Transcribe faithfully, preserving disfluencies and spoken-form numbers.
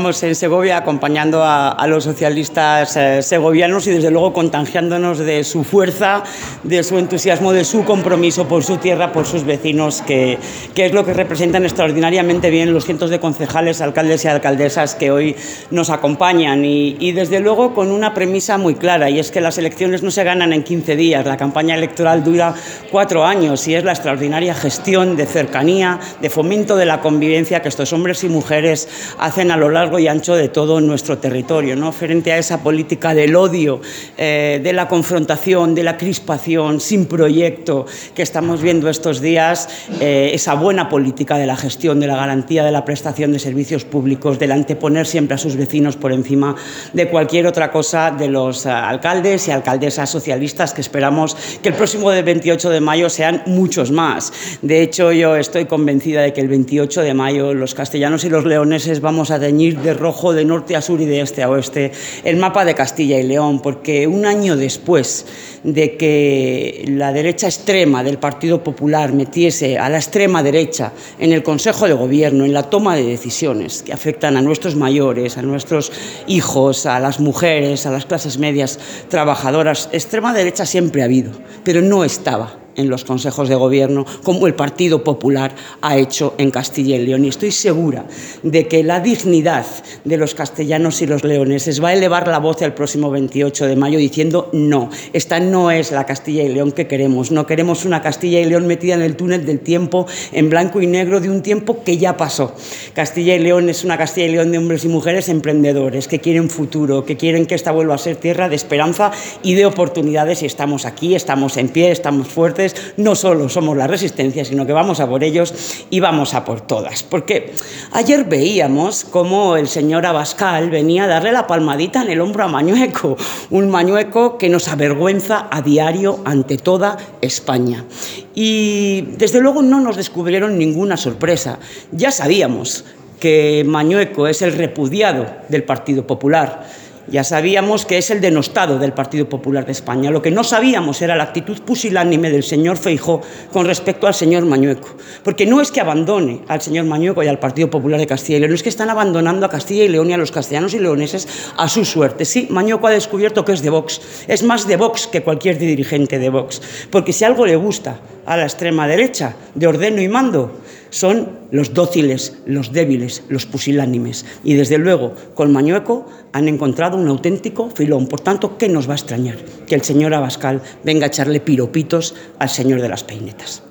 Estamos en Segovia acompañando a, a los socialistas eh, segovianos y desde luego contagiándonos de su fuerza, de su entusiasmo, de su compromiso por su tierra, por sus vecinos, que, que es lo que representan extraordinariamente bien los cientos de concejales, alcaldes y alcaldesas que hoy nos acompañan y, y desde luego con una premisa muy clara, y es que las elecciones no se ganan en quince días, la campaña electoral dura cuatro años y es la extraordinaria gestión de cercanía, de fomento de la convivencia que estos hombres y mujeres hacen a lo largo y ancho de todo nuestro territorio, ¿no? Frente a esa política del odio, eh, de la confrontación, de la crispación, sin proyecto que estamos viendo estos días, eh, esa buena política de la gestión, de la garantía de la prestación de servicios públicos, del anteponer siempre a sus vecinos por encima de cualquier otra cosa, de los uh, alcaldes y alcaldesas socialistas que esperamos que el próximo veintiocho de mayo sean muchos más. De hecho, yo estoy convencida de que el veintiocho de mayo los castellanos y los leoneses vamos a teñir de rojo de norte a sur y de este a oeste el mapa de Castilla y León, porque un año después de que la derecha extrema del Partido Popular metiese a la extrema derecha en el Consejo de Gobierno, en la toma de decisiones que afectan a nuestros mayores, a nuestros hijos, a las mujeres, a las clases medias trabajadoras, extrema derecha siempre ha habido, pero no estaba en los consejos de gobierno como el Partido Popular ha hecho en Castilla y León. Y estoy segura de que la dignidad de los castellanos y los leoneses va a elevar la voz el próximo veintiocho de mayo diciendo no, esta no es la Castilla y León que queremos. No queremos una Castilla y León metida en el túnel del tiempo, en blanco y negro de un tiempo que ya pasó. Castilla y León es una Castilla y León de hombres y mujeres emprendedores que quieren futuro, que quieren que esta vuelva a ser tierra de esperanza y de oportunidades, y estamos aquí, estamos en pie, estamos fuertes. No solo somos la resistencia, sino que vamos a por ellos y vamos a por todas. Porque ayer veíamos cómo el señor Abascal venía a darle la palmadita en el hombro a Mañueco, un Mañueco que nos avergüenza a diario ante toda España. Y desde luego no nos descubrieron ninguna sorpresa. Ya sabíamos que Mañueco es el repudiado del Partido Popular. Ya sabíamos que es el denostado del Partido Popular de España. Lo que no sabíamos era la actitud pusilánime del señor Feijóo con respecto al señor Mañueco. Porque no es que abandone al señor Mañueco y al Partido Popular de Castilla y León, es que están abandonando a Castilla y León y a los castellanos y leoneses a su suerte. Sí, Mañueco ha descubierto que es de Vox. Es más de Vox que cualquier dirigente de Vox. Porque si algo le gusta a la extrema derecha, de ordeno y mando, son los dóciles, los débiles, los pusilánimes. Y desde luego, con Mañueco han encontrado un auténtico filón. Por tanto, ¿qué nos va a extrañar? Que el señor Abascal venga a echarle piropitos al señor de las peinetas.